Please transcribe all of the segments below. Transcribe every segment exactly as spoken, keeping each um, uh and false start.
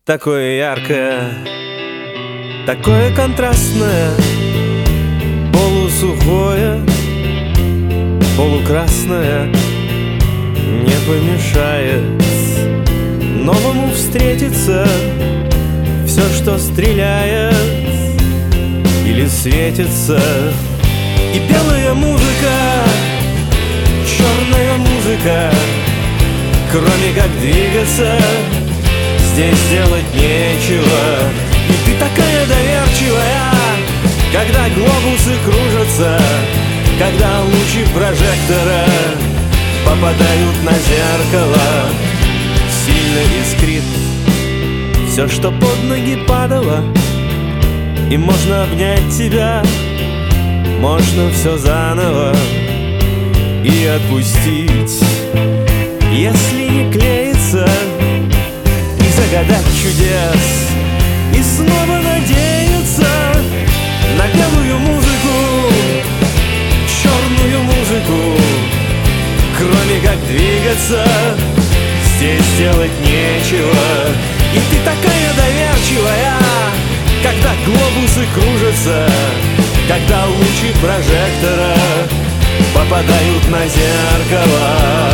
Такое яркое, такое контрастное, полусухое, полукрасное, не помешает новому встретиться. Все, что стреляет или светится. И белая музыка, черная музыка, кроме как двигаться здесь делать нечего. И ты такая доверчивая, когда глобусы кружатся, когда лучи прожектора попадают на зеркало. Сильно искрит все, что под ноги падало, и можно обнять тебя, можно все заново и отпустить, если не клеится, и загадать чудес, и снова надеяться на белую музыку, черную музыку, кроме как двигаться здесь делать нечего. И ты такая доверчивая, когда глобусы кружатся, когда лучи прожектора попадают на зеркало.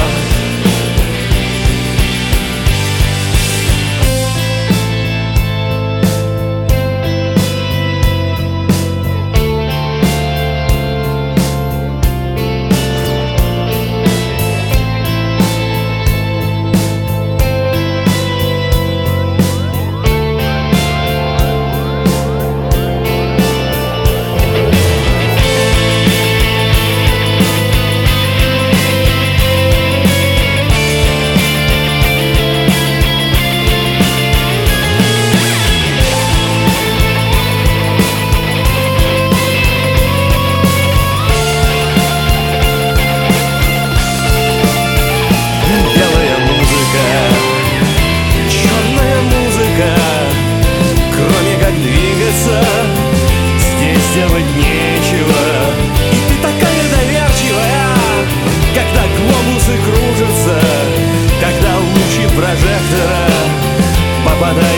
Здесь делать нечего. И ты такая доверчивая, когда глобусы кружатся, когда лучи прожектора попадают